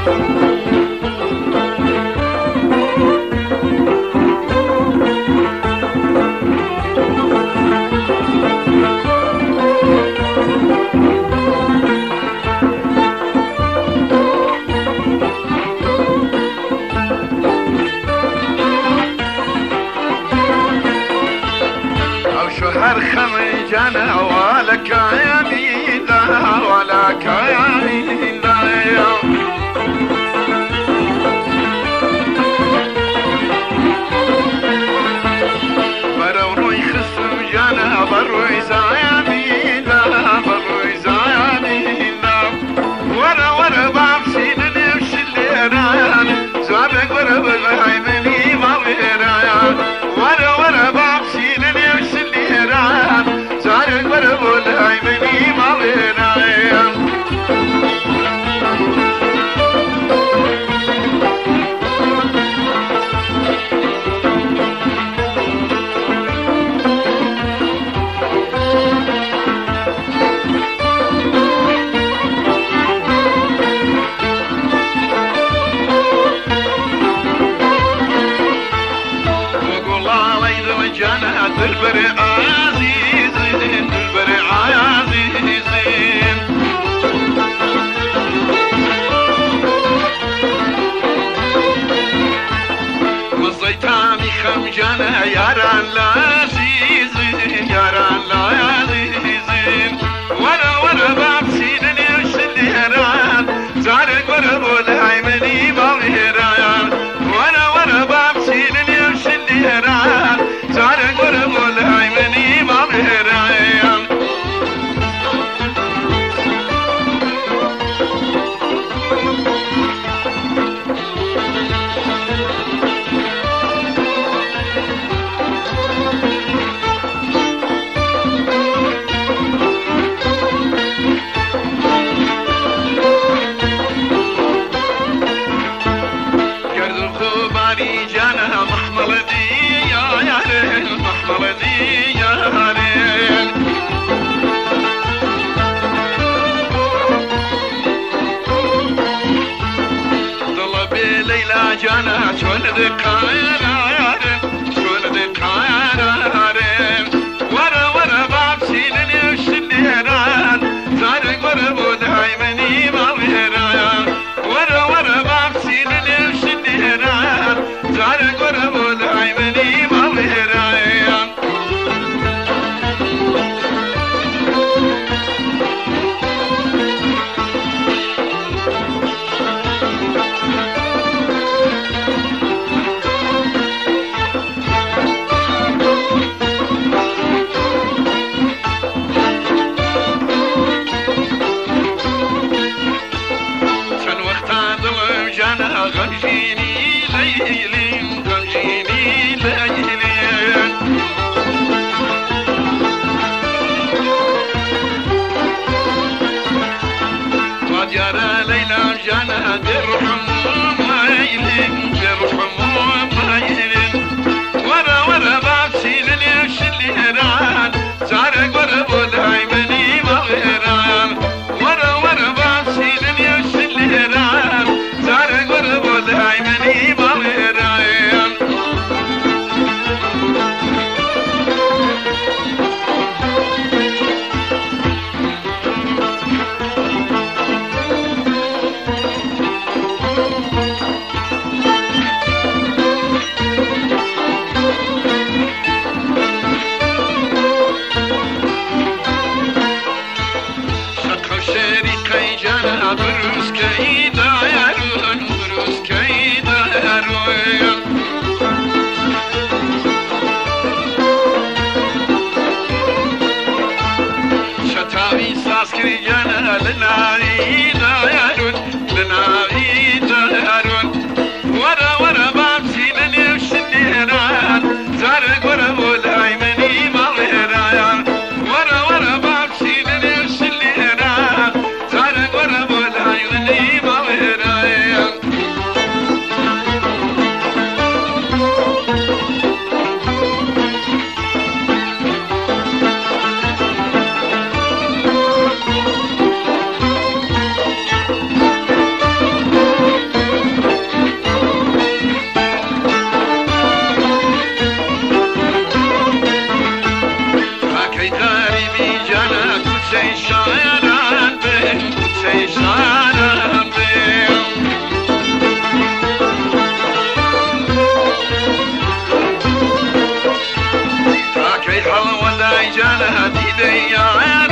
هر خمي جانا ولك يا ميلا ولك يا ميلا برو روي خصم جانا بروي يا ميلا بروي يا ميلا ورا ورا بامسين نمشي الليران زوابك ورا بالعيمني ما بيران ورا ورا بامسين نمشي زارك بربول عيمني ما بينايا وقول علي رجانا تلبري خمجانا ياران لازيزين ياران لازيزين ورا ورا بابسين نمشي الهران زارك ورا بالعيمني بالهران ورا ورا بابسين نمشي الهران زارك ورا بالعيمني بالهران جانا محمل دي يا ريل محمل دي يا ريل طلبي ليلى جانا شون ذكانا يا ريل شون ذكانا يا ريل ورا ورا بابسين نمشي الهران زارك ورا بالعيمني ما بيران ورا ورا بابسين نمشي الهران زارك ورا بالعيمني ما بيران كان وقتها ظلم جانا غمجيني ليلي غمجيني ليلي وديارة ليلى جانا درحم مايلي درحم مايلي ورا ورا بابسين نمشي الهران زارك ورا بالعيمني ما بيران ورا ورا بابسين نمشي الهران زارك ورا بالعيمني ما بيران جانا بروس كيدا يارون بروس كيدا يارون شتاوي ساسكري جانا لناري دا يارون لناري دا يارون ورا ورا بابسين نمشي الهران زارك ورا بالعيمني ما بيران ورا ورا بابسين نمشي الهران زارك ورا بالعيمني ما بيران سيشارن بين سيشارن بين تاكي حلوة لا يجالها دي